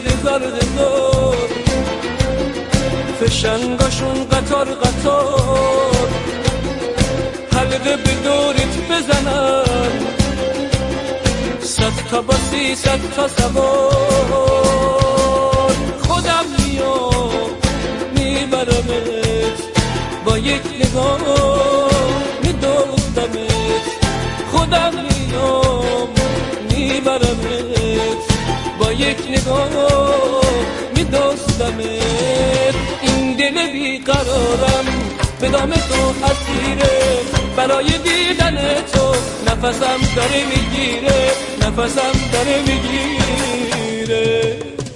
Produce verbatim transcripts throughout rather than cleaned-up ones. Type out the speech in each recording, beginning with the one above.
هزار هزار فشنگاشون قطار قطار حلقه به دورت بزنن صد تا باسی صد تا سوار خودم میام میبرمت با یک نگاه میدوزمت خودم میام میبرمت با یک نگاه میدوزمت این دل بیقرارم به دام تو اسیره برای دیدن تو نفسم داره میگیره نفسم داره میگیره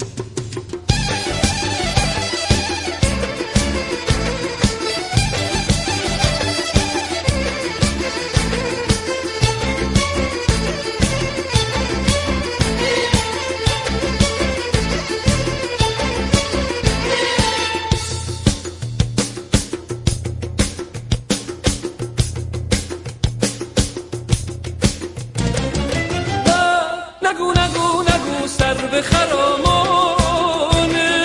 نگو نگو نگو سر به خرامانه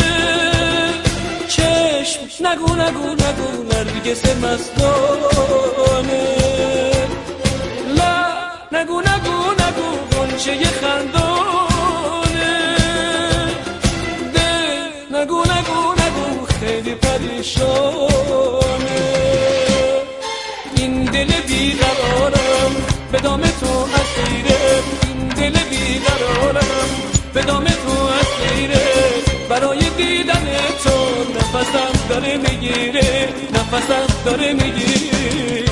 چشم نگو نگو نگو نرگس مستانه لا نگو نگو نگو غنچه خندانه ده نگو نگو نگو خیلی پریشانه این دل بیقرارم به دام تو اسیره دل بیقرارم به دام تو اسیره برای دیدن تو نفسم داره میگیره نفسم داره میگیره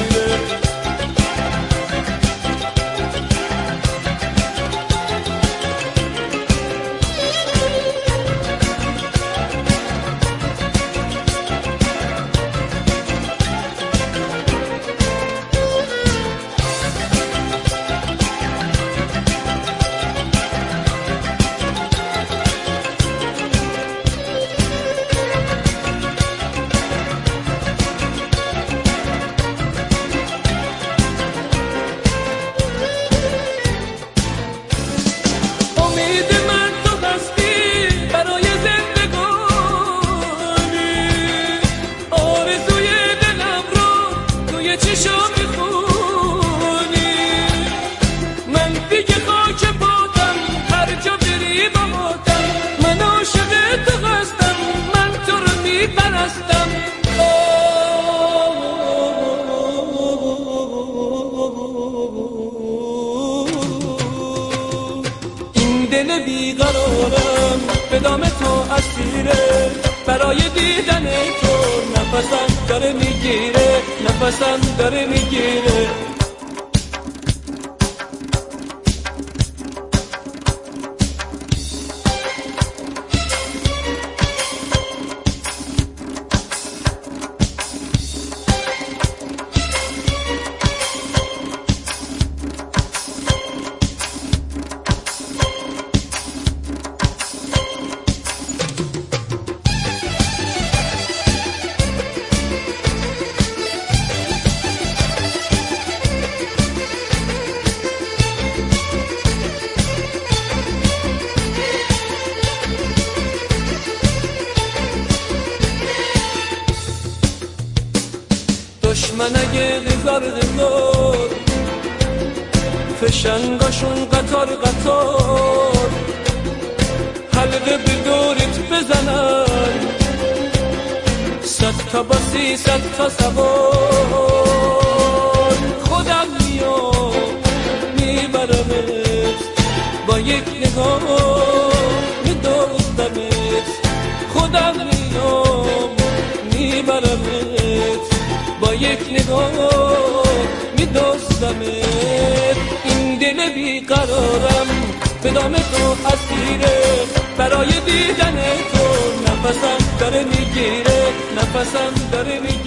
دل بیقرارم به دام تو اسیره برای دیدن تو نفسم داره میگیره نفسم داره میگیره دشمنای هزار هزار فشنگاشون قطار قطار حلقه به دورت بزنن صد تا باسی صد تا سوار خودم میام میبرمت با یک نگاه میدوزمت خودم میام میبرمت با یک نگاه میدوزمت این دل بیقرارم به دام تو اسیره برای دیدن تو نفسم داره میگیره نفسم داره میگیره